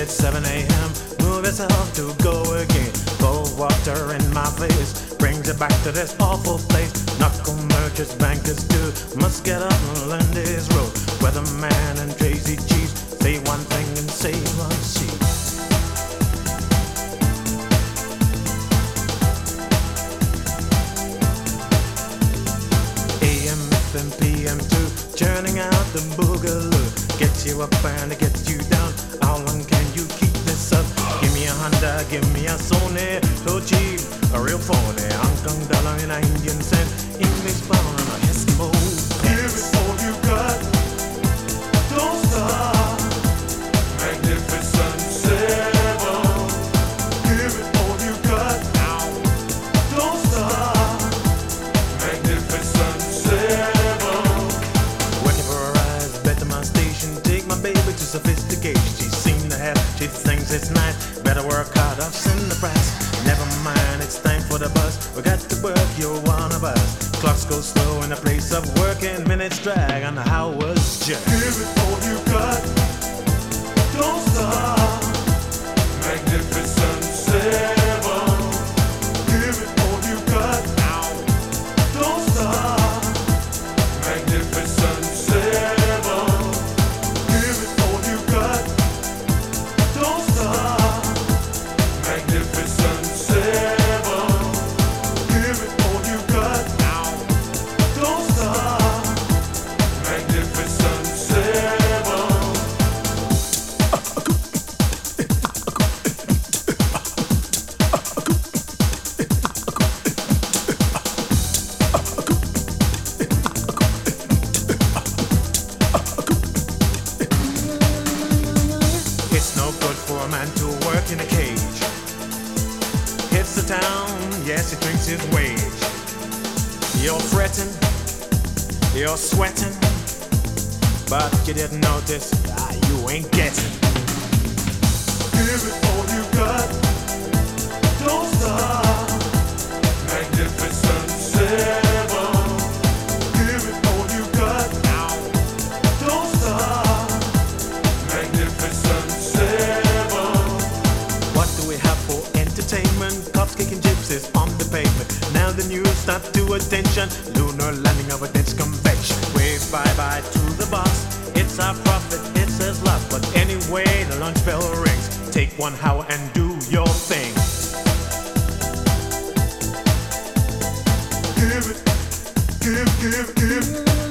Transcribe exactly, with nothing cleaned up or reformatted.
it's seven a.m. Move yourself to go again. Cold water in my face brings it back to this awful place. Knuckle merchants, bankers too must get up and learn this road. Weatherman and Tracy Cheese say one thing and say one sheet. A M, F M, P M too, churning out the boogaloo. Gets you up and it gets you down. How long can you keep this up? Give me a Honda, give me a Sony. So cheap, a real phony. Hong Kong dollar and an Indian cent. English pound and a Eskimo pence. Give it all you got. Don't stop. Magnificent Seven. Give it all you got. Don't stop. Magnificent Seven. Working for a rise, better my station. Take my baby to sophistication. She seemed to have, she thinks it's nice. Better work hard, I've seen the price. Never mind, it's time for the bus. We got to work, you're one of us. Clocks go slow in the place of working. Minutes drag on the hours just. Give it all you got. Don't stop. Magnificent Seven. Give it all you got. Don't stop. Magnificent Seven. Give it all you got. Don't stop. Magnificent Seven. Give it all you got. Don't stop. Magnificent Seven. It's no good for a man to work in a cage. Hits the town, yes, he drinks his wage. You're fretting, you're sweating, but you didn't notice, ah, you ain't getting. Give it all you got, don't stop. Magnificent Seven. Give it all you got, don't stop. Magnificent Seven. What do we have for entertainment? Cops kicking gypsies on the pavement. Now the news stop to attention. Lunar landing of a dense convection. Wave bye-bye to the boss. It's our profit, it's his luck. But anyway, the lunch bell rings. Take one hour and do your thing. Give it, give, give, give.